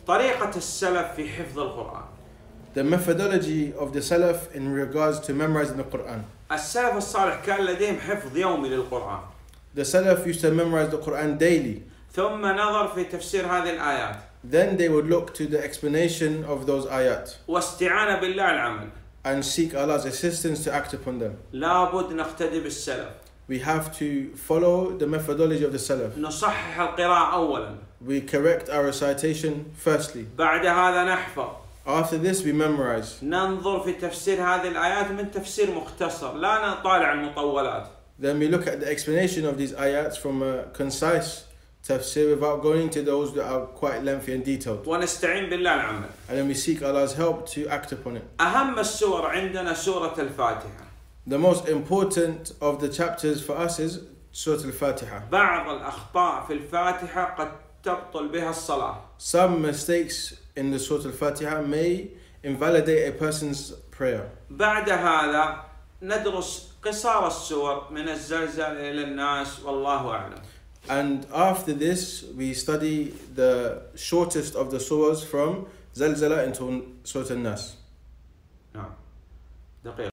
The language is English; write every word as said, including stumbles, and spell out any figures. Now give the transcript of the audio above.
طريقة السلف في حفظ القرآن. The methodology of the Salaf in regards to memorizing the Quran. السلف الصالح كان لديهم حفظ يومي للقرآن. The Salaf used to memorize the Quran daily. ثم نظر في تفسير هذه الآيات. Then they would look to the explanation of those ayat واستعانة بالله العمل. and seek Allah's assistance to act upon them. لابد نقتدي بالسلف. We have to follow the methodology of the Salaf. نصحح القراءة أولا. We correct our recitation firstly. بعد هذا نحفظ. After this we memorize. ننظر في تفسير هذه الآيات من تفسير مختصر، لا نطالع المطولات. Then we look at the explanation of these ayats from a concise tafsir without going to those that are quite lengthy and detailed. ونستعين بالله العمل. And then we seek Allah's help to act upon it. أهم السور عندنا سورة الفاتحة. The most important of the chapters for us is Surah Al-Fatiha. بعض الأخطاء في الفاتحة قد تبطل بها الصلاة. Some mistakes in the Surah Al-Fatiha may invalidate a person's prayer. بعد هذا ندرس قصار السور من الزلزال إلى الناس والله أعلم. And after this we study the shortest of the surahs from Zalzala into Surah Al-Nas. نعم. دقيقة.